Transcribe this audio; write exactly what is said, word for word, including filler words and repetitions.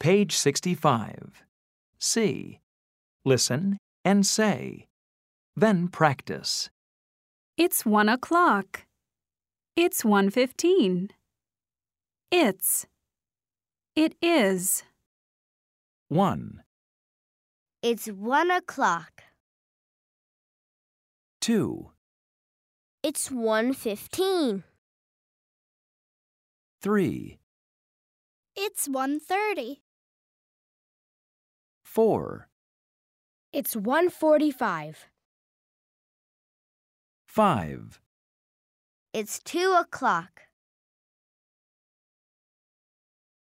Page sixty-five. C. Listen and say. Then practice. It's one o'clock. It's one fifteen. It's. It is. One. It's one o'clock. Two. It's one fifteen. Three. It's one thirty. Four. It's one forty-five. Five. It's two o'clock.